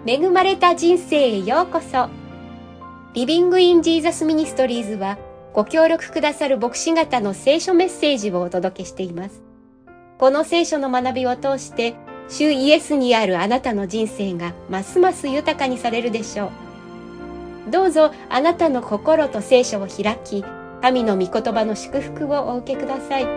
恵まれた人生へようこそ。リビングインジーザスミニストリーズはご協力くださる牧師方の聖書メッセージをお届けしています。この聖書の学びを通して主イエスにあるあなたの人生がますます豊かにされるでしょう。どうぞあなたの心と聖書を開き、神の御言葉の祝福をお受けください。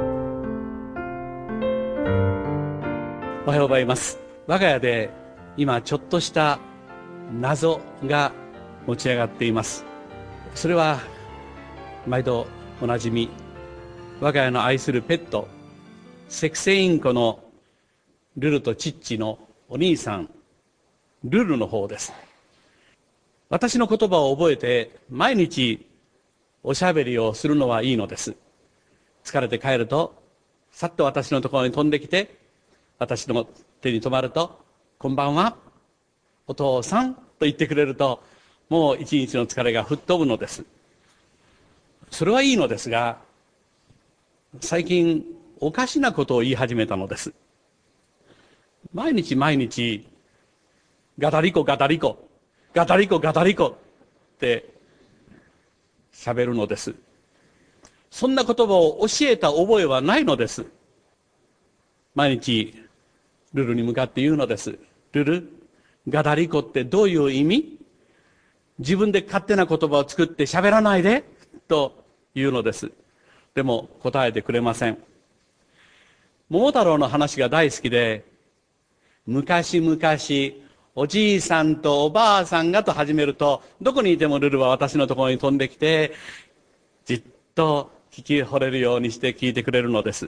おはようございます。我が家で今ちょっとした謎が持ち上がっています。それは毎度おなじみ、我が家の愛するペットセクセインコのルルとチッチのお兄さんルルの方です。私の言葉を覚えて毎日おしゃべりをするのはいいのです。疲れて帰るとさっと私のところに飛んできて、私の手に止まると、こんばんは、お父さんと言ってくれると、もう一日の疲れが吹っ飛ぶのです。それはいいのですが、最近おかしなことを言い始めたのです。毎日毎日、ガタリコガタリコ、ガタリコガタリコって喋るのです。そんな言葉を教えた覚えはないのです。毎日ルルに向かって言うのです。ルル、ガダリコってどういう意味？自分で勝手な言葉を作って喋らないでと言うのです。でも答えてくれません。桃太郎の話が大好きで、昔々おじいさんとおばあさんがと始めると、どこにいてもルルは私のところに飛んできて、じっと聞き惚れるようにして聞いてくれるのです。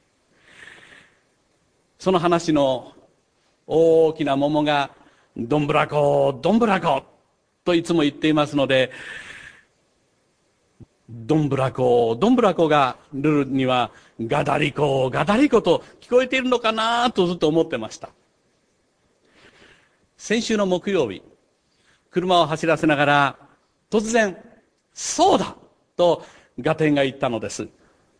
その話の大きな桃がどんぶらこどんぶらこといつも言っていますので、どんぶらこどんぶらこがルルにはガダリコガダリコと聞こえているのかなとずっと思ってました。先週の木曜日、車を走らせながら突然そうだとガテンが言ったのです。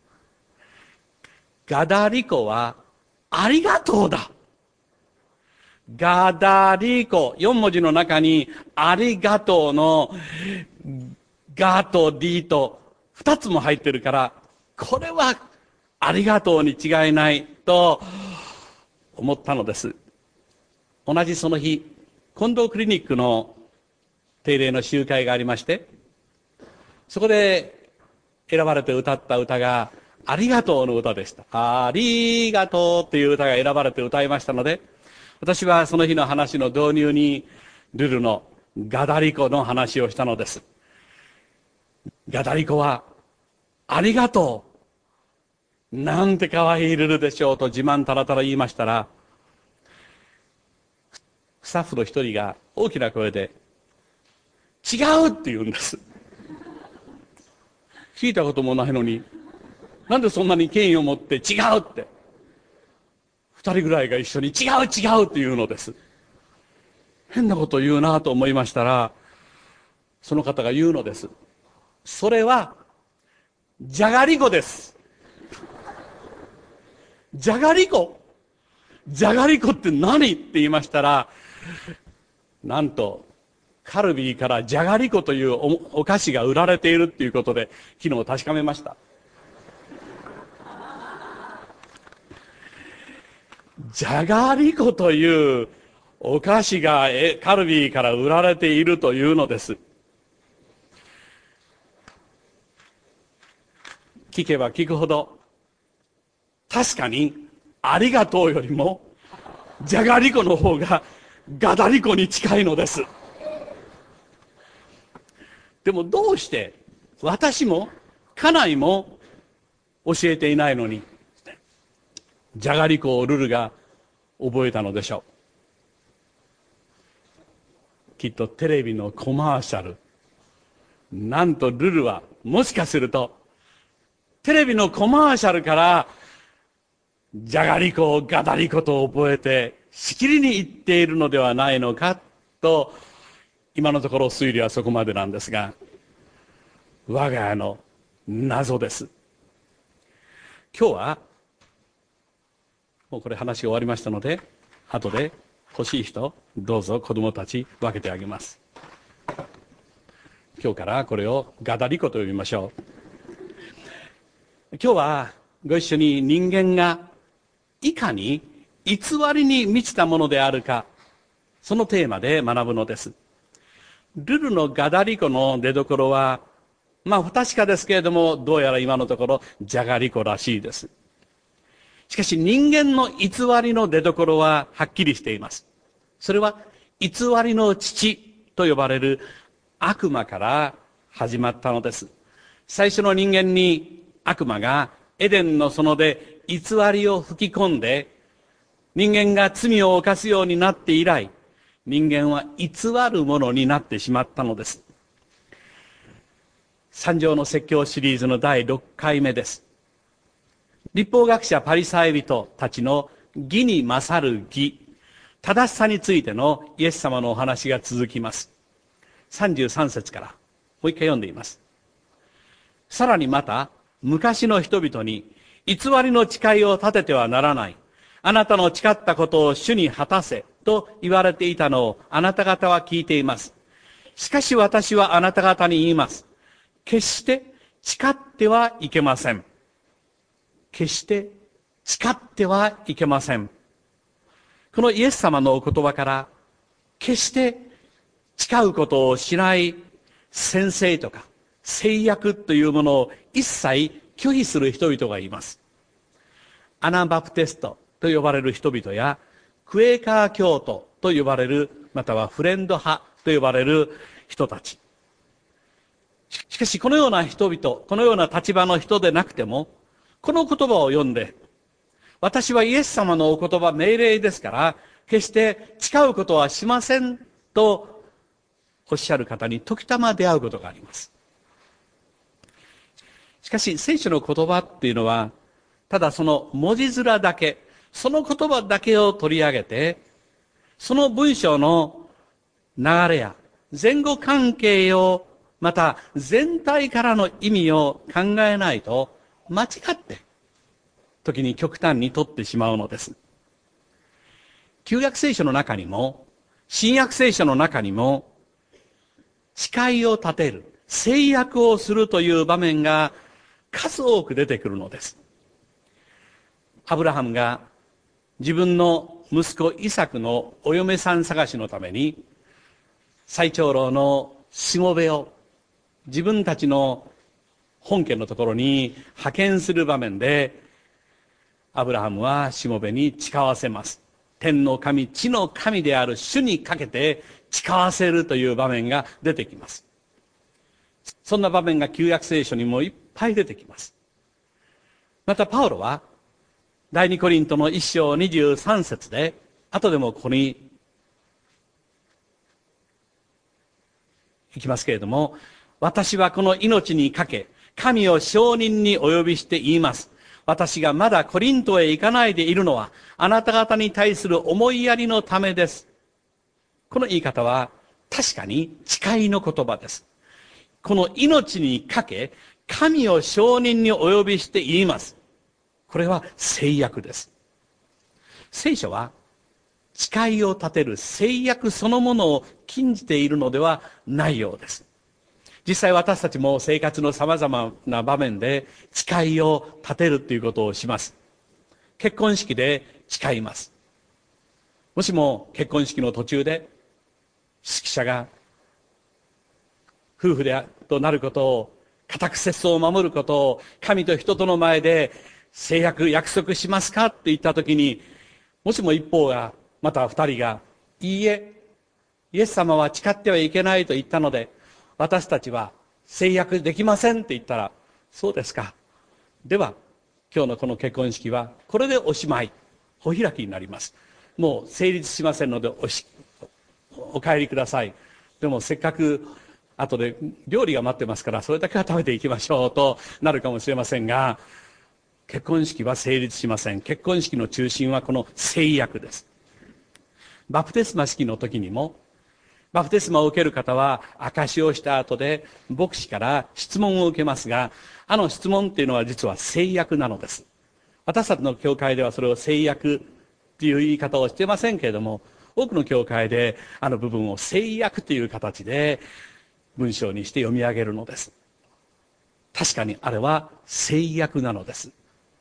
ガダリコはありがとうだ。ガダリコ、4文字の中にありがとうのガとディと2つも入ってるから、これはありがとうに違いないと思ったのです。同じその日、近藤クリニックの定例の集会がありまして、そこで選ばれて歌った歌がありがとうの歌でした。ありがとうという歌が選ばれて歌いましたので、私はその日の話の導入にルルのガダリコの話をしたのです。ガダリコはありがとう、なんて可愛いルルでしょうと自慢たらたら言いましたら、スタッフの一人が大きな声で違うって言うんです。聞いたこともないのに、なんでそんなに権威を持って違うって二人ぐらいが一緒に違う違うって言うのです。変なこと言うなと思いましたら、その方が言うのです。それはじゃがりこです。じゃがりこ、じゃがりこって何って言いましたら、なんとカルビーからじゃがりこというお菓子が売られているっていうことで昨日確かめました。じゃがりこというお菓子がカルビーから売られているというのです。聞けば聞くほど、確かにありがとうよりもじゃがりこの方がガダリコに近いのです。でもどうして私も家内も教えていないのにじゃがりこをルルが覚えたのでしょう。きっとテレビのコマーシャル、なんとルルはもしかするとテレビのコマーシャルからじゃがりこをガダリコと覚えてしきりに言っているのではないのかと、今のところ推理はそこまでなんですが、我が家の謎です。今日はもうこれ話が終わりましたので後で欲しい人、どうぞ子供たち分けてあげます。今日からこれをガダリコと呼びましょう。今日はご一緒に人間がいかに偽りに満ちたものであるか、そのテーマで学ぶのです。ルルのガダリコの出所は、不確かですけれども、どうやら今のところじゃがりこらしいです。しかし人間の偽りの出所ははっきりしています。それは偽りの父と呼ばれる悪魔から始まったのです。最初の人間に悪魔がエデンの園で偽りを吹き込んで、人間が罪を犯すようになって以来、人間は偽るものになってしまったのです。三条の説教シリーズの第6回目です。律法学者パリサイ人たちの義に勝る義、正しさについてのイエス様のお話が続きます。33節からもう一回読んでいます。さらにまた昔の人々に偽りの誓いを立ててはならない、あなたの誓ったことを主に果たせと言われていたのをあなた方は聞いています。しかし私はあなた方に言います。決して誓ってはいけません。決して誓ってはいけません。このイエス様のお言葉から、決して誓うことをしない宣誓とか誓約というものを一切拒否する人々がいます。アナバプテストと呼ばれる人々や、クエーカー教徒と呼ばれる、またはフレンド派と呼ばれる人たち。しかしこのような人々、このような立場の人でなくても、この言葉を読んで、私はイエス様のお言葉命令ですから、決して誓うことはしませんとおっしゃる方に時たま出会うことがあります。しかし聖書の言葉っていうのは、ただその文字面だけ、その言葉だけを取り上げて、その文章の流れや前後関係を、また全体からの意味を考えないと間違って時に極端に取ってしまうのです。旧約聖書の中にも新約聖書の中にも誓いを立てる、誓約をするという場面が数多く出てくるのです。アブラハムが自分の息子イサクのお嫁さん探しのために最長老のしもべを自分たちの本家のところに派遣する場面で、アブラハムはしもべに誓わせます。天の神、地の神である主にかけて誓わせるという場面が出てきます。そんな場面が旧約聖書にもいっぱい出てきます。またパウロは第二コリントの1章23節で、後でもここに行きますけれども、私はこの命にかけ、神を証人にお呼びして言います。私がまだコリントへ行かないでいるのは、あなた方に対する思いやりのためです。この言い方は、確かに誓いの言葉です。この命にかけ、神を証人にお呼びして言います。これは誓約です。聖書は、誓いを立てる誓約そのものを禁じているのではないようです。実際私たちも生活の様々な場面で誓いを立てるということをします。結婚式で誓います。もしも結婚式の途中で指揮者が夫婦でとなることを、固く節操を守ることを神と人との前で誓約、約束しますかって言ったときに、もしも一方がまた二人が、いいえ、イエス様は誓ってはいけないと言ったので私たちは誓約できませんって言ったら、そうですか、では今日のこの結婚式はこれでおしまい、お開きになります。もう成立しませんのでお帰りください。でもせっかく後で料理が待ってますから、それだけは食べていきましょうとなるかもしれませんが、結婚式は成立しません。結婚式の中心はこの誓約です。バプテスマ式の時にも、バプテスマを受ける方は証しをした後で牧師から質問を受けますが、あの質問っていうのは実は誓約なのです。私たちの教会ではそれを誓約っていう言い方をしていませんけれども、 多くの教会であの部分を聖約という形で文章にして読み上げるのです。確かにあれは聖約なのです。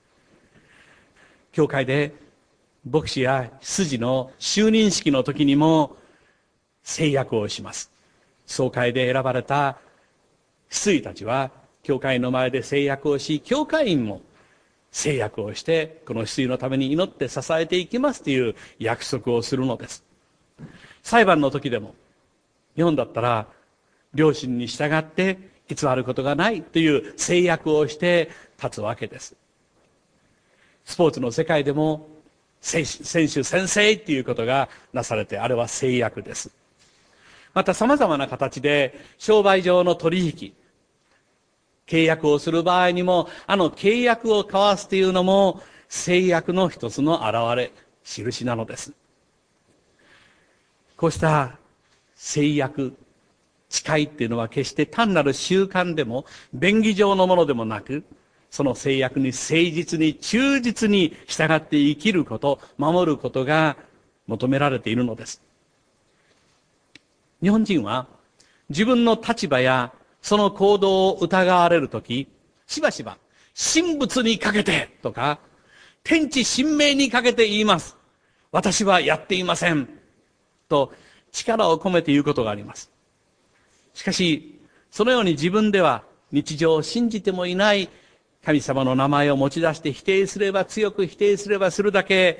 教会で牧師や執事の就任式の時にも聖約をします。総会で選ばれた執事たちは教会の前で聖約をし、教会員も聖約をしてこの執事のために祈って支えていきますという約束をするのです。裁判の時でも日本だったら良心に従って偽ることがないという誓約をして立つわけです。スポーツの世界でも選手宣誓ということがなされて、あれは誓約です。また様々な形で商売上の取引、契約をする場合にも、あの契約を交わすというのも誓約の一つの表れ、印なのです。こうした誓約、誓いっていうのは決して単なる習慣でも便宜上のものでもなく、その誓約に誠実に忠実に従って生きること、守ることが求められているのです。日本人は自分の立場やその行動を疑われるとき、しばしば神仏にかけてとか天地神明にかけて言います。私はやっていませんと力を込めて言うことがあります。しかしそのように自分では日常を信じてもいない神様の名前を持ち出して否定すれば、強く否定すればするだけ、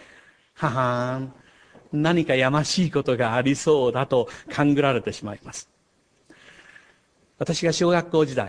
何かやましいことがありそうだと勘ぐられてしまいます。私が小学校時代、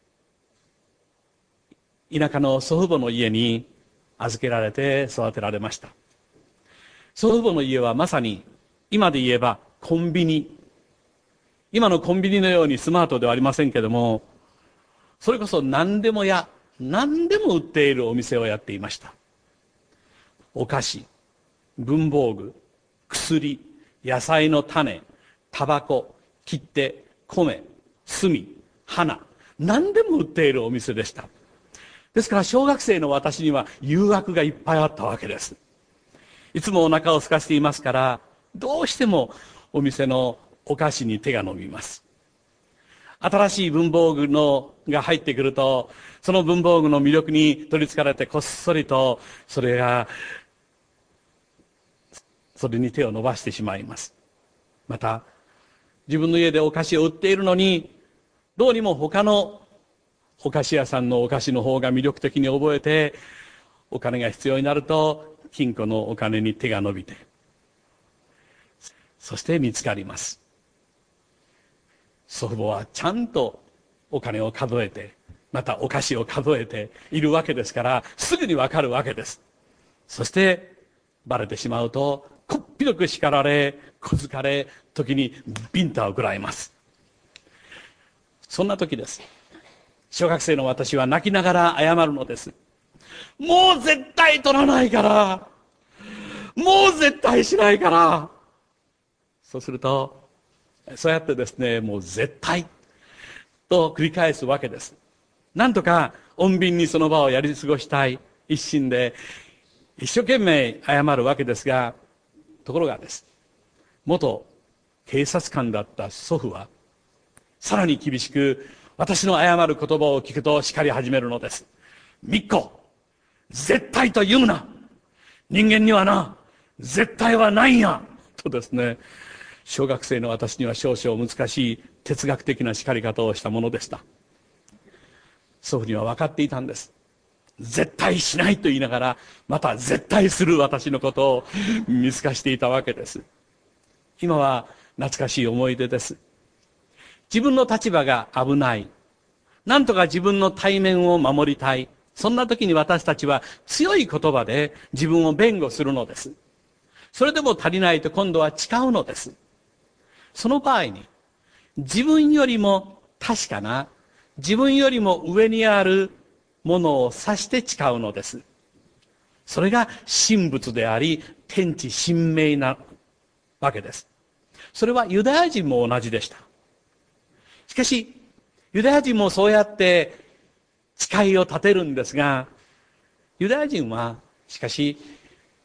田舎の祖父母の家に預けられて育てられました。祖父母の家はまさに今で言えばコンビニ、今のコンビニのようにスマートではありませんけども、それこそ何でも売っているお店をやっていました。お菓子、文房具、薬、野菜の種、タバコ、切手、米、炭、花、何でも売っているお店でした。ですから小学生の私には誘惑がいっぱいあったわけです。いつもお腹を空かせていますから、どうしてもお店のお菓子に手が伸びます。新しい文房具が入ってくると、その文房具の魅力に取り憑かれてこっそりとそれに手を伸ばしてしまいます。また自分の家でお菓子を売っているのに、どうにも他のお菓子屋さんのお菓子の方が魅力的に覚えて、お金が必要になると金庫のお金に手が伸びて、そして見つかります。祖父母はちゃんとお金を数えて、またお菓子を数えているわけですから、すぐにわかるわけです。そしてバレてしまうとこっぴどく叱られ、小づかれ、時にビンタを食らいます。そんな時です。小学生の私は泣きながら謝るのです。もう絶対取らないから、もう絶対しないから。そうすると、そうやってですね、もう絶対と繰り返すわけです。なんとか穏便にその場をやり過ごしたい一心で一生懸命謝るわけですが、ところがです、元警察官だった祖父はさらに厳しく私の謝る言葉を聞くと叱り始めるのです。みっこ、絶対と言うな、人間にはな絶対はないんやとですね、小学生の私には少々難しい哲学的な叱り方をしたものでした。祖父には分かっていたんです。絶対しないと言いながら、また絶対する私のことを見透かしていたわけです。今は懐かしい思い出です。自分の立場が危ない、なんとか自分の体面を守りたい、そんな時に私たちは強い言葉で自分を弁護するのです。それでも足りないと今度は誓うのです。その場合に自分よりも確かな、自分よりも上にあるものを指して誓うのです。それが神仏であり天地神明なわけです。それはユダヤ人も同じでした。しかしユダヤ人もそうやって誓いを立てるんですが、ユダヤ人はしかし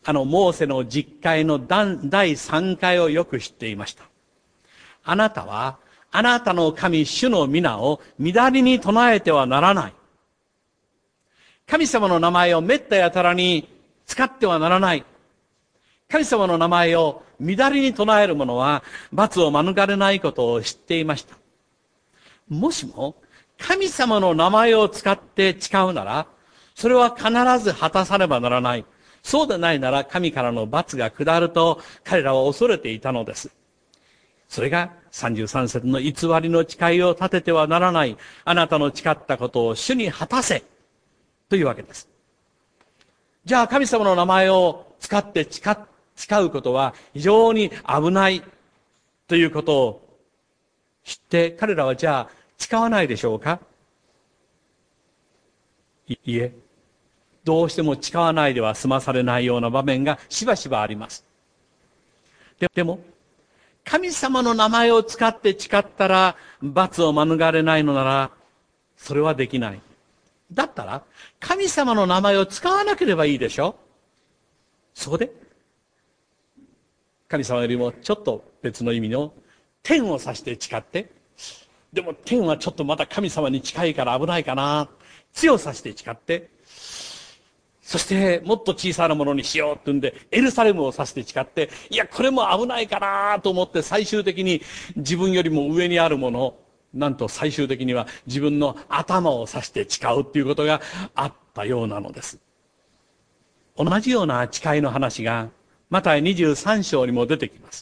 モーセの実会の第3回をよく知っていました。あなたは、あなたの神主の皆を乱りに唱えてはならない。神様の名前をめったやたらに使ってはならない。神様の名前を乱りに唱える者は罰を免れないことを知っていました。もしも神様の名前を使って誓うなら、それは必ず果たさねばならない。そうでないなら神からの罰が下ると彼らは恐れていたのです。それが33節の偽りの誓いを立ててはならない。あなたの誓ったことを主に果たせ。というわけです。じゃあ神様の名前を使って誓うことは非常に危ないということを知って彼らはじゃあ誓わないでしょうか？いいえ。どうしても誓わないでは済まされないような場面がしばしばあります。でも、神様の名前を使って誓ったら罰を免れないのなら、それはできない。だったら、神様の名前を使わなければいいでしょ？そこで、神様よりもちょっと別の意味の天を指して誓って、でも天はちょっとまだ神様に近いから危ないかな。地を指して誓って、そしてもっと小さなものにしようって言うんで、エルサレムを指して誓って、いや、これも危ないかなと思って最終的に自分よりも上にあるもの、なんと最終的には自分の頭を指して誓うっていうことがあったようなのです。同じような誓いの話が、マタイ23章にも出てきます。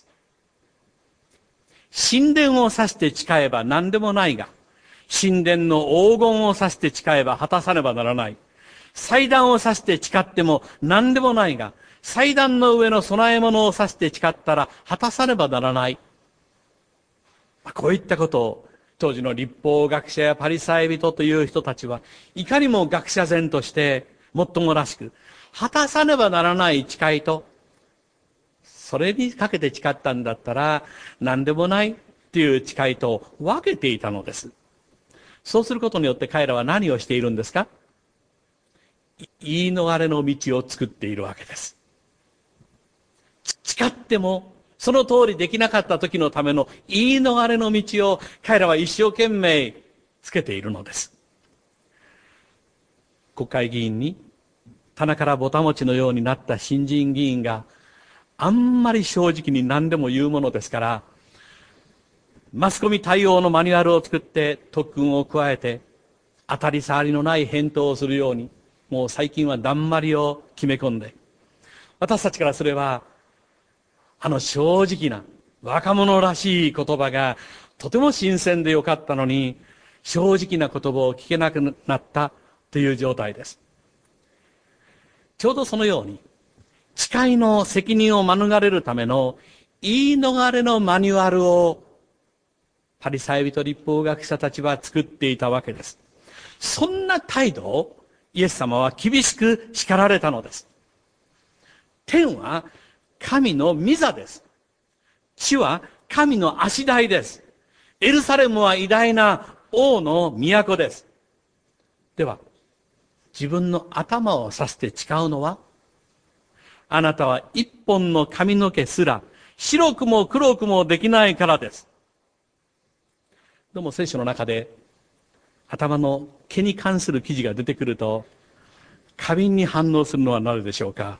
神殿を指して誓えば何でもないが、神殿の黄金を指して誓えば果たさねばならない。祭壇を指して誓っても何でもないが、祭壇の上の供え物を指して誓ったら果たさねばならない。こういったことを、当時の律法学者やパリサイ人という人たちは、いかにも学者前として、もっともらしく、果たさねばならない誓いと、それにかけて誓ったんだったら、何でもないっていう誓いと分けていたのです。そうすることによって彼らは何をしているんですか？言い逃れの道を作っているわけです。誓っても、その通りできなかった時のための言い逃れの道を彼らは一生懸命つけているのです。国会議員に棚からぼたもちのようになった新人議員があんまり正直に何でも言うものですから、マスコミ対応のマニュアルを作って特訓を加えて当たり障りのない返答をするように、もう最近はだんまりを決め込んで、私たちからすれば正直な若者らしい言葉がとても新鮮でよかったのに、正直な言葉を聞けなくなったという状態です。ちょうどそのように誓いの責任を免れるための言い逃れのマニュアルをパリサイ人律法学者たちは作っていたわけです。そんな態度をイエス様は厳しく叱られたのです。天は神の御座です。地は神の足台です。エルサレムは偉大な王の都です。では、自分の頭を指して誓うのは、あなたは一本の髪の毛すら白くも黒くもできないからです。どうも聖書の中で頭の毛に関する記事が出てくると過敏に反応するのはなぜでしょうか。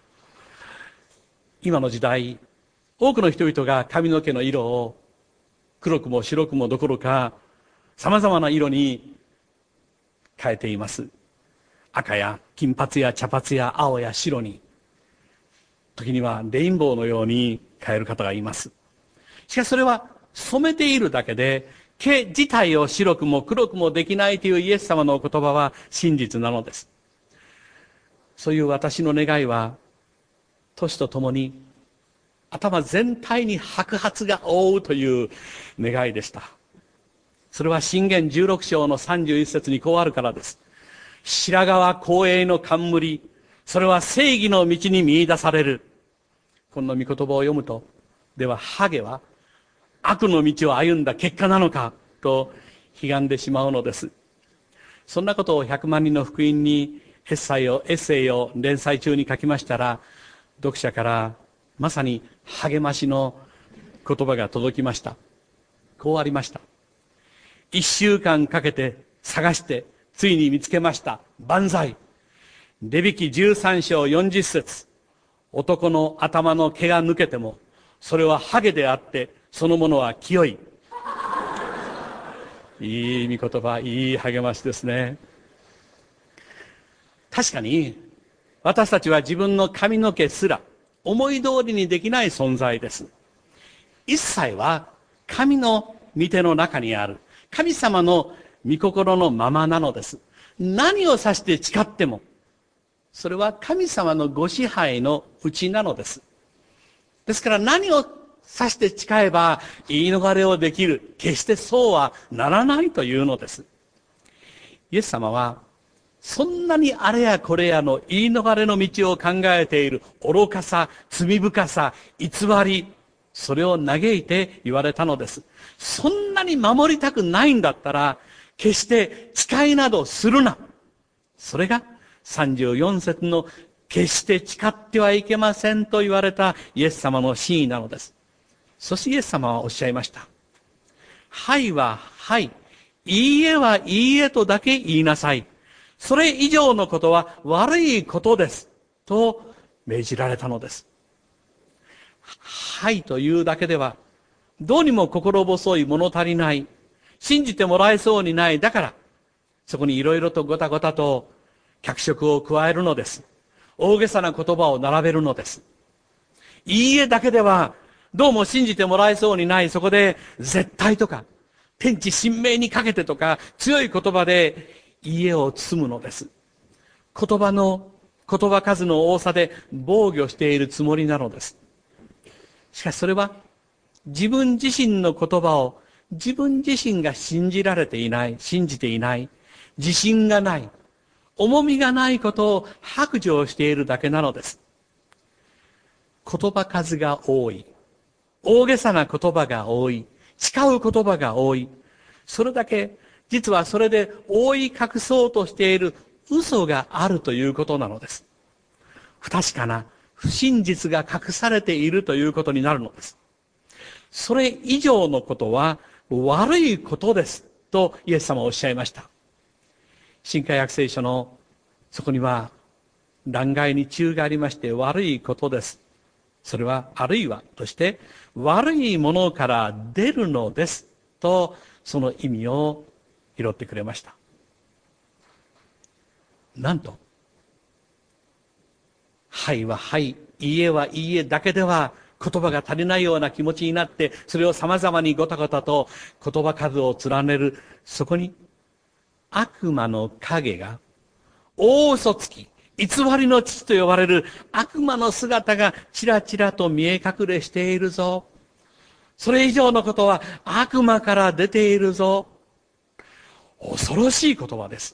今の時代、多くの人々が髪の毛の色を黒くも白くもどころか様々な色に変えています。赤や金髪や茶髪や青や白に、時にはレインボーのように変える方がいます。しかしそれは染めているだけで、毛自体を白くも黒くもできないというイエス様のお言葉は真実なのです。そういう私の願いは、年とともに頭全体に白髪が覆うという願いでした。それは箴言16章の31節にこうあるからです。白髪は光栄の冠、それは正義の道に見出される。この御言葉を読むと、ではハゲは悪の道を歩んだ結果なのかと悲願でしまうのです。そんなことを100万人の福音にエッセイを連載中に書きましたら、 読者からまさに励ましの言葉が届きました。こうありました。1週間かけて探してついに見つけました。万歳。レビ記13章40節。男の頭の毛が抜けてもそれはハゲであってそのものは清い。いい御言葉、いい励ましですね。確かに私たちは自分の髪の毛すら思い通りにできない存在です。一切は神の御手の中にある神様の御心のままなのです。何を指して誓ってもそれは神様のご支配のうちなのです。ですから何を指して誓えば言い逃れをできる。決してそうはならないというのです。イエス様はそんなにあれやこれやの言い逃れの道を考えている愚かさ、罪深さ、偽り、それを嘆いて言われたのです。そんなに守りたくないんだったら決して誓いなどするな。それが34節の決して誓ってはいけませんと言われたイエス様の真意なのです。そしてイエス様はおっしゃいました。はいははい、いいえはいいえとだけ言いなさい。それ以上のことは悪いことです。と命じられたのです。はいというだけでは、どうにも心細い物足りない、信じてもらえそうにない、だから、そこにいろいろとごたごたと脚色を加えるのです。大げさな言葉を並べるのです。いいえだけでは、どうも信じてもらえそうにない、そこで絶対とか、天地神明にかけてとか、強い言葉でいいえを包むのです。言葉数の多さで防御しているつもりなのです。しかしそれは、自分自身の言葉を自分自身が信じられていない、信じていない、自信がない、重みがないことを白状しているだけなのです。言葉数が多い。大げさな言葉が多い。誓う言葉が多い。それだけ、実はそれで覆い隠そうとしている嘘があるということなのです。不確かな不真実が隠されているということになるのです。それ以上のことは悪いことですとイエス様はおっしゃいました。新海約聖書のそこには欄外に注がありまして、悪いことです。それはあるいはとして悪いものから出るのですと、その意味を拾ってくれました。なんと、はいははい、いいえはいいえだけでは言葉が足りないような気持ちになって、それを様々にごたごたと言葉数を連ねる、そこに悪魔の影が、大嘘つき、偽りの父と呼ばれる悪魔の姿がちらちらと見え隠れしているぞ。それ以上のことは悪魔から出ているぞ。恐ろしい言葉です。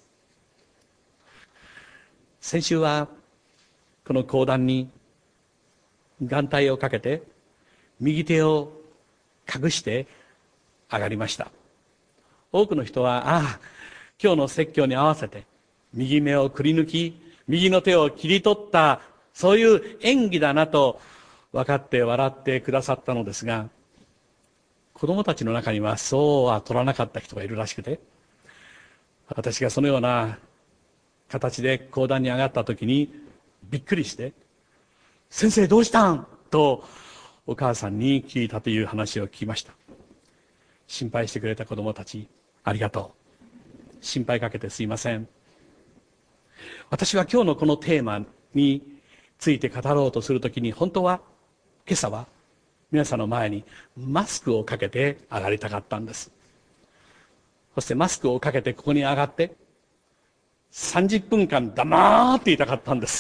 先週はこの講談に眼帯をかけて右手を隠して上がりました。多くの人は、今日の説教に合わせて右目をくり抜き、右の手を切り取った、そういう演技だなと分かって笑ってくださったのですが、子供たちの中にはそうは取らなかった人がいるらしくて、私がそのような形で講談に上がった時にびっくりして、先生どうしたんとお母さんに聞いたという話を聞きました。心配してくれた子供たち、ありがとう。心配かけてすいません。私は今日のこのテーマについて語ろうとするときに、本当は今朝は皆さんの前にマスクをかけて上がりたかったんです。そしてマスクをかけてここに上がって30分間黙っていたかったんです。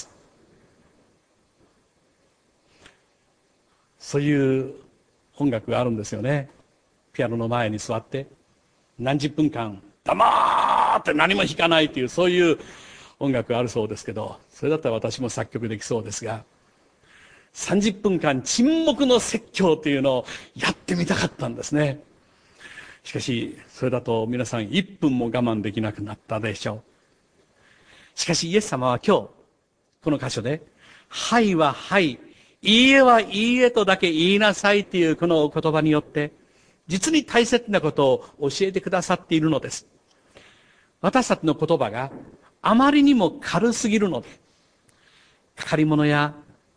そういう音楽があるんですよね。ピアノの前に座って何十分間黙って何も弾かないという、そういう音楽があるそうですけど、それだったら私も作曲できそうですが、30分間沈黙の説教というのをやってみたかったんですね。しかしそれだと皆さん1分も我慢できなくなったでしょう。しかしイエス様は今日この箇所で、はいははい、 いいえはいいえとだけ言いなさいというこのお言葉によって、実に大切なことを教えてくださっているのです。私たちの言葉があまりにも軽すぎるので、かかり物や、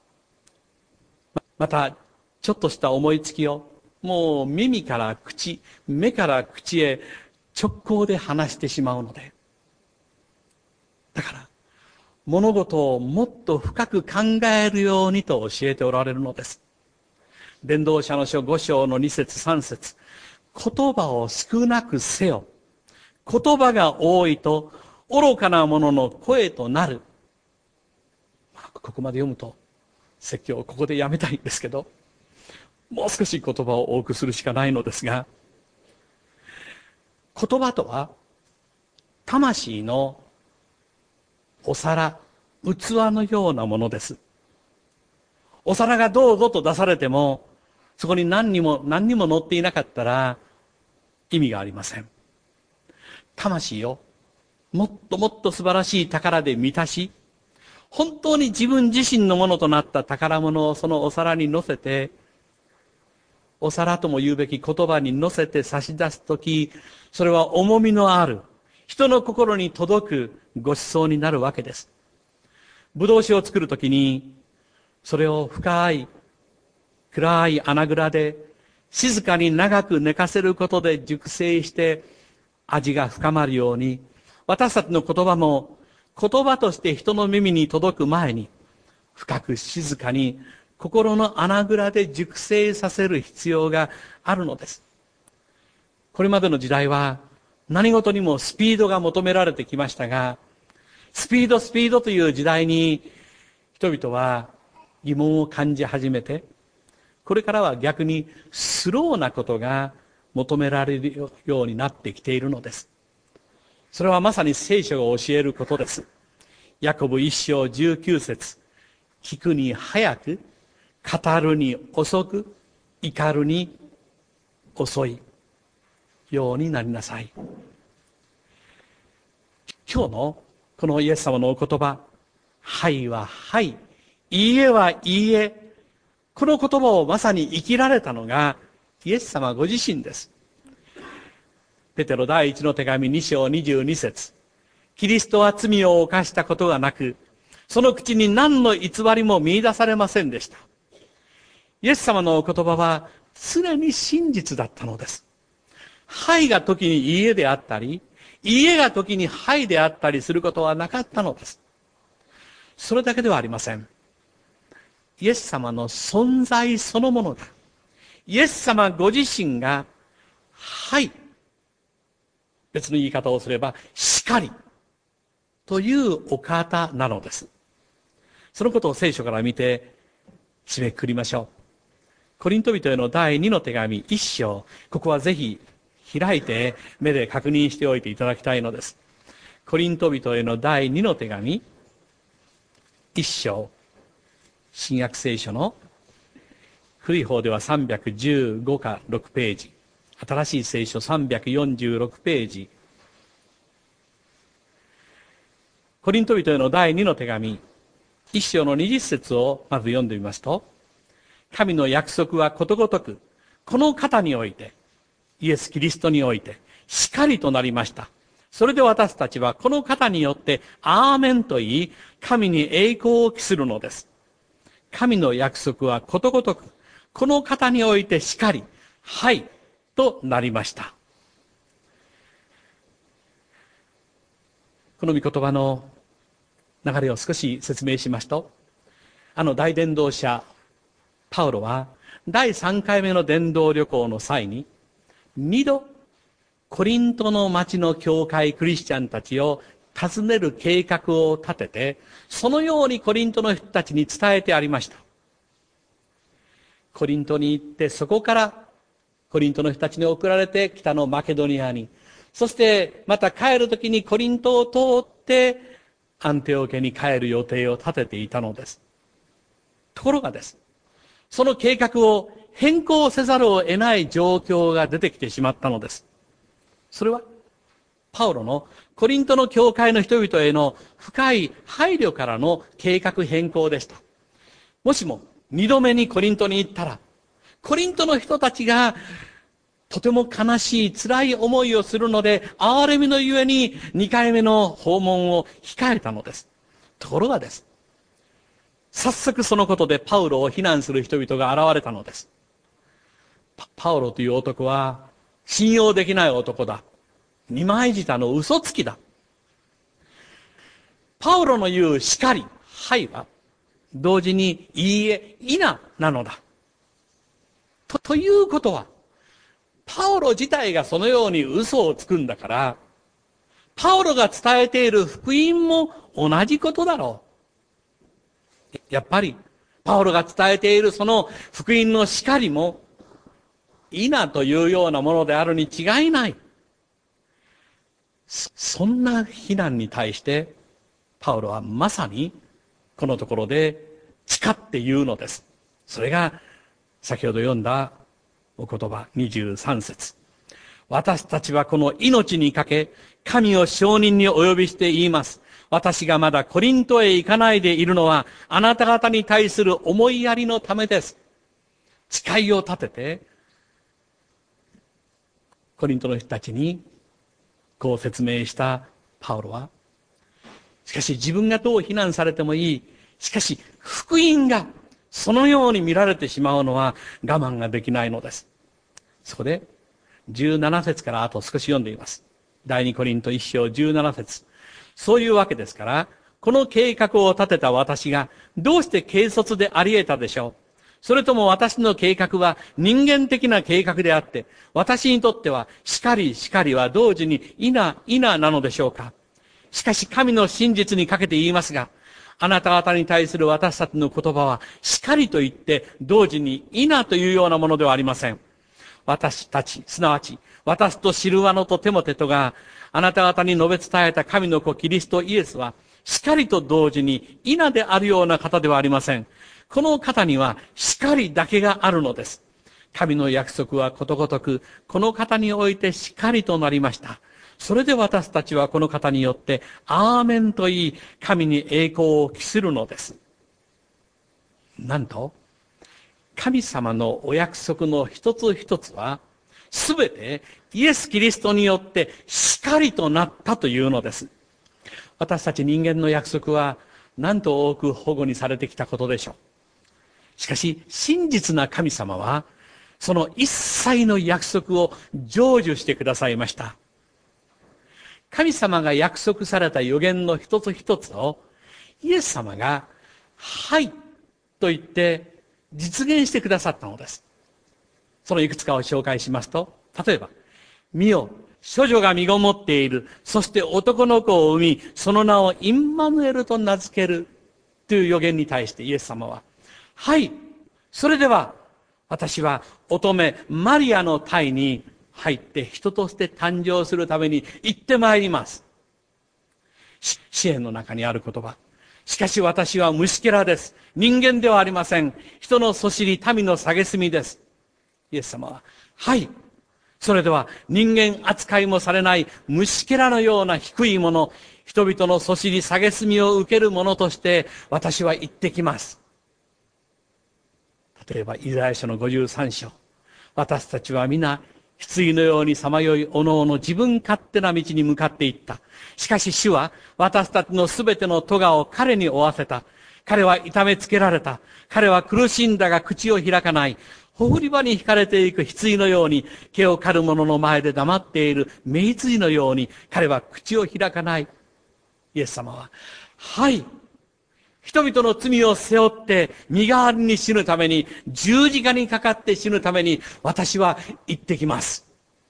またちょっとした思いつきを、もう耳から口、目から口へ直行で話してしまうので、だから物事をもっと深く考えるようにと教えておられるのです。伝道者の書5章の2節3節、言葉を少なくせよ。言葉が多いと愚かな者の声となる。ここまで読むと説教をここでやめたいんですけど、もう少し言葉を多くするしかないのですが、言葉とは魂のお皿、器のようなものです。お皿がどうぞと出されても、そこに何にも乗っていなかったら意味がありません。魂をもっともっと素晴らしい宝で満たし、本当に自分自身のものとなった宝物をそのお皿に乗せて、お皿とも言うべき言葉に乗せて差し出すとき、それは重みのある、人の心に届くご馳走になるわけです。ぶどう酒を作るときに、それを深い、暗い穴蔵で、静かに長く寝かせることで熟成して味が深まるように、私たちの言葉も言葉として人の耳に届く前に、深く静かに心の穴蔵で熟成させる必要があるのです。これまでの時代は何事にもスピードが求められてきましたが、スピードという時代に人々は疑問を感じ始めて、これからは逆にスローなことが求められるようになってきているのです。それはまさに聖書が教えることです。ヤコブ1章19節、聞くに早く、語るに遅く、怒るに遅いようになりなさい。今日のこのイエス様のお言葉、はいははい、いいえはいいえ、この言葉をまさに生きられたのがイエス様ご自身です。ペテロ第一の手紙2章22節、キリストは罪を犯したことがなく、その口に何の偽りも見出されませんでした。イエス様のお言葉は常に真実だったのです。はいが時にいいえであったり、いいえが時にはいであったりすることはなかったのです。それだけではありません。イエス様の存在そのものが、イエス様ご自身が、はい、別の言い方をすれば、しかりというお方なのです。そのことを聖書から見て締めくくりましょう。コリント人への第2の手紙1章、ここはぜひ開いて目で確認しておいていただきたいのです。コリント人への第2の手紙1章、新約聖書の古い方では315か6ページ、新しい聖書346ページ、コリント人への第2の手紙1章の20節をまず読んでみますと、神の約束はことごとくこの方において、イエス・キリストにおいてしかりとなりました。それで私たちはこの方によってアーメンと言い、神に栄光を期するのです。神の約束はことごとくこの方においてしかり、はいとなりました。この御言葉の流れを少し説明しますと、大伝道者パウロは第3回目の伝道旅行の際に2度コリントの町の教会クリスチャンたちを訪ねる計画を立てて、そのようにコリントの人たちに伝えてありました。コリントに行って、そこからコリントの人たちに送られて北のマケドニアに、そしてまた帰るときにコリントを通ってアンテオケに帰る予定を立てていたのです。ところがです、その計画を変更せざるを得ない状況が出てきてしまったのです。それはパウロのコリントの教会の人々への深い配慮からの計画変更でした。もしも二度目にコリントに行ったら、コリントの人たちがとても悲しい辛い思いをするので、憐れみのゆえに二回目の訪問を控えたのです。ところがです。早速そのことでパウロを非難する人々が現れたのです。パウロという男は信用できない男だ。二枚舌の嘘つきだ。パウロの言う叱り、はいは、同時にいいえ、いな、なのだ。ということは、パウロ自体がそのように嘘をつくんだから、パウロが伝えている福音も同じことだろう。やっぱり、パウロが伝えているその福音の叱りも、いなというようなものであるに違いない。そんな非難に対して、パウロはまさに、このところで誓って言うのです。それが、先ほど読んだお言葉23節。私たちはこの命にかけ、神を証人にお呼びして言います。私がまだコリントへ行かないでいるのは、あなた方に対する思いやりのためです。誓いを立てて、コリントの人たちに、こう説明したパウロは、しかし自分がどう非難されてもいい。しかし、福音がそのように見られてしまうのは我慢ができないのです。そこで、17節からあと少し読んでいます。第2コリント1章17節。そういうわけですから、この計画を立てた私がどうして軽率であり得たでしょう。それとも私の計画は人間的な計画であって、私にとっては叱りは同時にいななのでしょうか。しかし神の真実にかけて言いますが、あなた方に対する私たちの言葉は叱りと言って同時にいなというようなものではありません。私たち、すなわち私とシルワノとテモテとがあなた方に述べ伝えた神の子キリストイエスは叱りと同時にいなであるような方ではありません。この方には叱りだけがあるのです。神の約束はことごとくこの方において叱りとなりました。それで私たちはこの方によってアーメンと言い、神に栄光を期するのです。なんと、神様のお約束の一つ一つは、すべてイエス・キリストによって叱りとなったというのです。私たち人間の約束は、なんと多く保護にされてきたことでしょう。しかし、真実な神様は、その一切の約束を成就してくださいました。神様が約束された予言の一つ一つを、イエス様が、はいと言って実現してくださったのです。そのいくつかを紹介しますと、例えば、見よ、処女が身ごもっている、そして男の子を産み、その名をインマヌエルと名付けるという予言に対してイエス様は、はい、それでは私は乙女マリアの胎に入って人として誕生するために行ってまいります。詩篇の中にある言葉。しかし私は虫けらです。人間ではありません。人のそしり、民の蔑みです。イエス様は、はい。それでは人間扱いもされない虫けらのような低いもの、人々のそしり、蔑みを受けるものとして私は行ってきます。例えばイザヤ書の53章。私たちは皆、羊のようにさまよいおのおの自分勝手な道に向かっていった。しかし主は私たちのすべての咎を彼に負わせた。彼は痛めつけられた。彼は苦しんだが口を開かない。ほふり場に引かれていく羊のように、毛を刈る者の前で黙っている雌羊のように、彼は口を開かない。イエス様は、はい。人々の罪を背負って身代わりに死ぬために、十字架にかかって死ぬために私は行ってきます。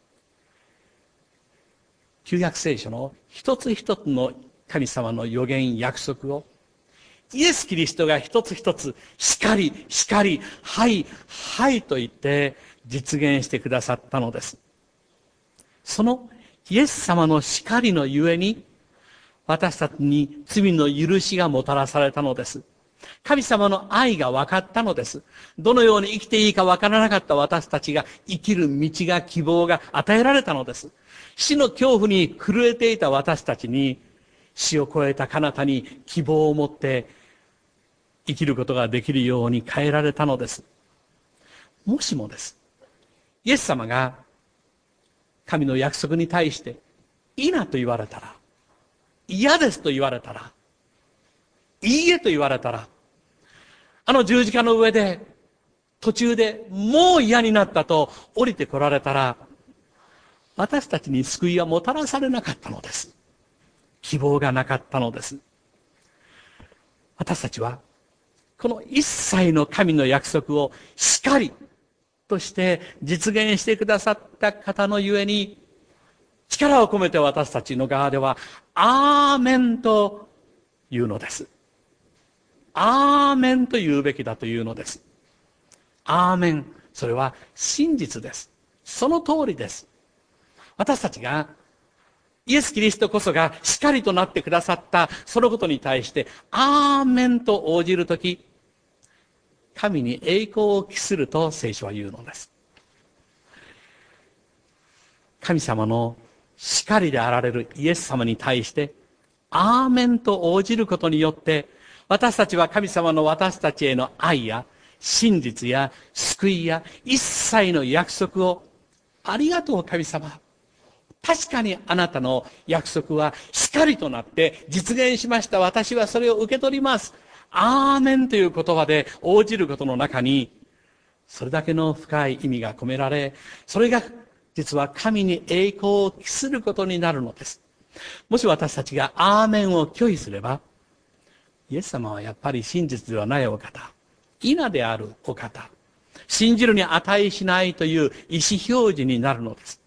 旧約聖書の一つ一つの神様の予言約束をイエス・キリストが一つ一つ叱り、はい、はいと言って実現してくださったのです。そのイエス様の叱りのゆえに私たちに罪の許しがもたらされたのです。神様の愛が分かったのです。どのように生きていいか分からなかった私たちが生きる道が希望が与えられたのです。死の恐怖に震えていた私たちに死を超えた彼方に希望を持って生きることができるように変えられたのです。もしもです。イエス様が神の約束に対していいなと言われたら、嫌ですと言われたら、いいえと言われたら、あの十字架の上で途中でもう嫌になったと降りてこられたら、私たちに救いはもたらされなかったのです。希望がなかったのです。私たちはこの一切の神の約束をしかりとして実現してくださった方のゆえに、力を込めて私たちの側ではアーメンというのです。アーメンと言うべきだというのです。アーメン。それは真実です。その通りです。私たちがイエス・キリストこそがしかりとなってくださったそのことに対してアーメンと応じるとき、神に栄光を期すると聖書は言うのです。神様のしかりであられるイエス様に対してアーメンと応じることによって、私たちは神様の私たちへの愛や真実や救いや一切の約束を、ありがとう神様、確かにあなたの約束はしかりとなって実現しました。私はそれを受け取ります。アーメンという言葉で応じることの中に、それだけの深い意味が込められ、それが実は神に栄光を期することになるのです。もし私たちがアーメンを拒否すれば、イエス様はやっぱり真実ではないお方、否であるお方、信じるに値しないという意思表示になるのです。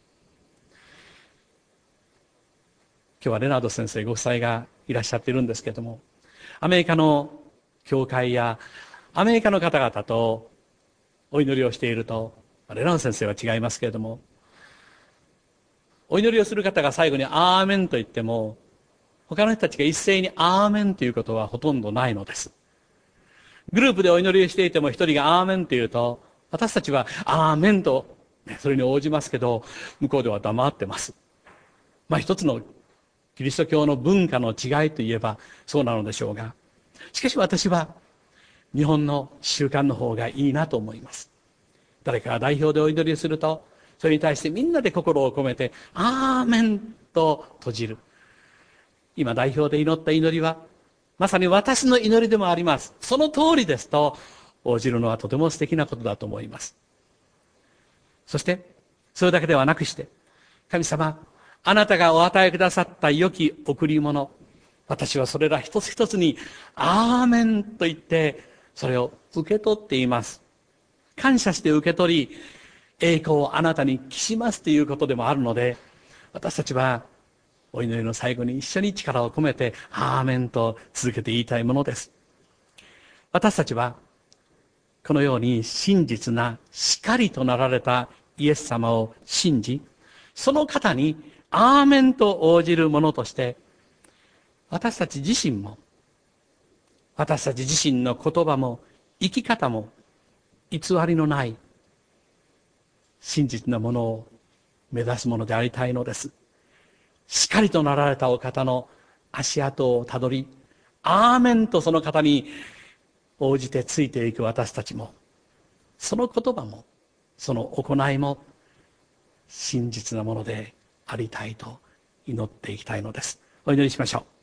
今日はレナード先生ご夫妻がいらっしゃっているんですけれども、アメリカの教会やアメリカの方々とお祈りをしていると、レナード先生は違いますけれども、お祈りをする方が最後にアーメンと言っても、他の人たちが一斉にアーメンということはほとんどないのです。グループでお祈りをしていても一人がアーメンと言うと、私たちはアーメンとそれに応じますけど、向こうでは黙ってます。一つのキリスト教の文化の違いといえばそうなのでしょうが、しかし私は日本の習慣の方がいいなと思います。誰かが代表でお祈りをすると、それに対してみんなで心を込めてアーメンと閉じる。今代表で祈った祈りはまさに私の祈りでもあります。その通りですと応じるのはとても素敵なことだと思います。そしてそれだけではなくして、神様、あなたがお与えくださった良き贈り物、私はそれら一つ一つにアーメンと言ってそれを受け取っています。感謝して受け取り、栄光をあなたに期しますということでもあるので、私たちはお祈りの最後に一緒に力を込めてアーメンと続けて言いたいものです。私たちはこのように真実なしかりとなられたイエス様を信じ、その方にアーメンと応じるものとして、私たち自身も、私たち自身の言葉も生き方も偽りのない真実なものを目指すものでありたいのです。しかりとなられたお方の足跡をたどり、アーメンとその方に応じてついていく私たちも、その言葉もその行いも真実なものでありたいと祈っていきたいのです。お祈りしましょう。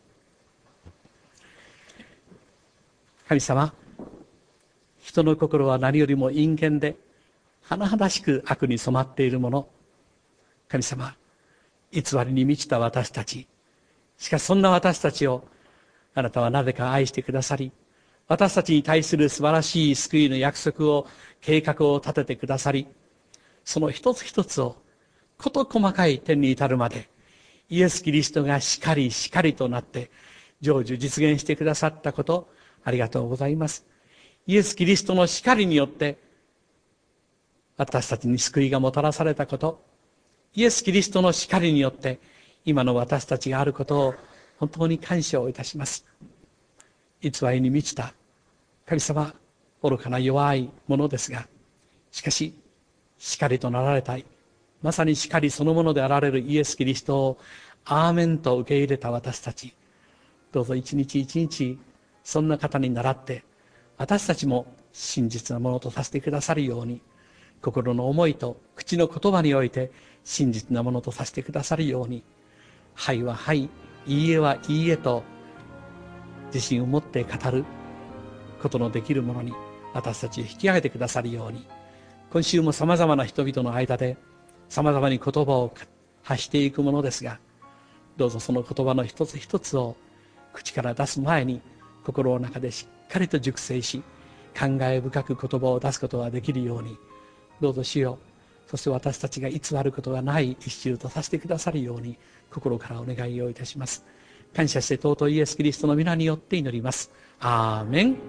神様、人の心は何よりも陰険で甚だしく悪に染まっているもの。神様、偽りに満ちた私たち、しかしそんな私たちをあなたはなぜか愛してくださり、私たちに対する素晴らしい救いの約束を、計画を立ててくださり、その一つ一つを事細かい点に至るまでイエス・キリストがしかりしかりとなって成就実現してくださったこと、ありがとうございます。イエス・キリストのしかりによって私たちに救いがもたらされたこと、イエス・キリストのしかりによって今の私たちがあることを本当に感謝をいたします。偽りに満ちた神様、愚かな弱いものですが、しかししかりとなられたい、まさにしかりそのものであられるイエス・キリストをアーメンと受け入れた私たち、どうぞ一日一日そんな方に倣って私たちも真実なものとさせてくださるように、心の思いと口の言葉において真実なものとさせてくださるように、はいははい、いいえはいいえと自信を持って語ることのできるものに私たちを引き上げてくださるように、今週もさまざまな人々の間でさまざまに言葉を発していくものですが、どうぞその言葉の一つ一つを口から出す前に心の中でしっかりと熟成し、感慨深く言葉を出すことができるように、どうぞ主よ、そして私たちが偽ることがない一周とさせてくださるように心からお願いをいたします。感謝して尊いイエス・キリストの皆によって祈ります。アーメン。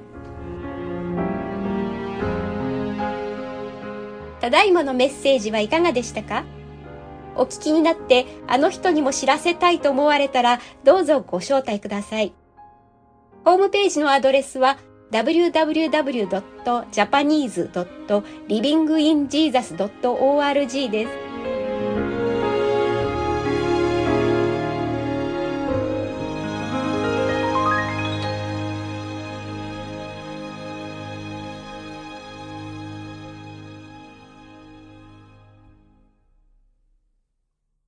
ただいまのメッセージはいかがでしたか？お聞きになってあの人にも知らせたいと思われたら、どうぞご招待ください。ホームページのアドレスは www.japanese.livinginjesus.org です。